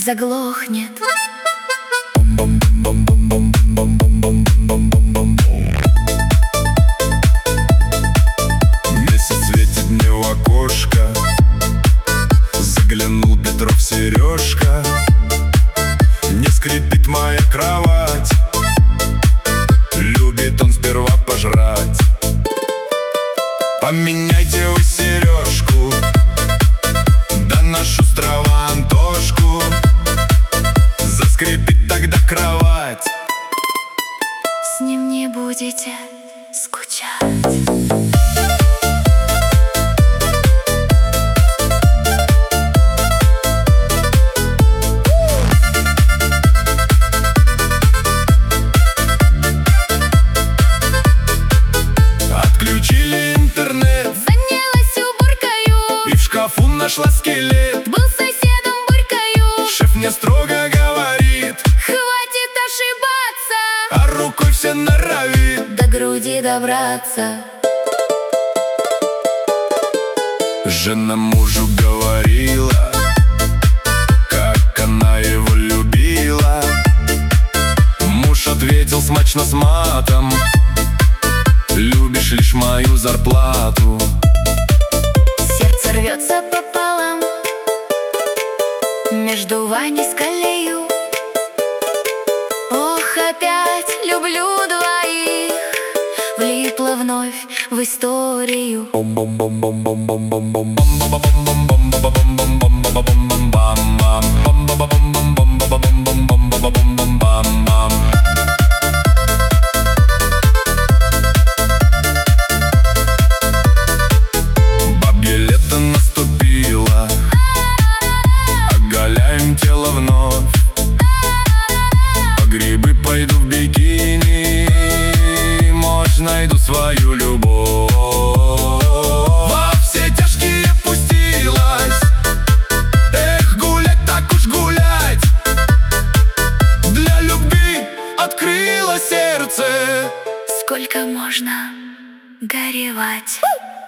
заглохнет. Месяц светит мне в окошко, заглянул Петров сережка. Не скрипит моя кровать, любит он сперва пожрать. Поменяйте вы сережку, да на шустрого Антошку. Заскрипит тогда кровать, С ним не будете скучать. отключили интернет, Занялась уборкою, и в шкафу нашла скелет. был соседом буркою. Шеф мне строго говорит, Хватит ошибаться, а рукой все норовит. до груди добраться. Жена мужу говорила, как она его любила. Муж ответил смачно с матом: любишь лишь мою зарплату. Сердце рвется пополам между Ваней с Калею. Ох, опять люблю двоих, влипла вновь в историю. Бабье лето наступило, оголяем тело вновь. По грибы пойду в бикини, может, найду свою любовь. Во все тяжкие пустилась, эх, гулять так уж гулять. Для любви открыла сердце. Сколько можно горевать?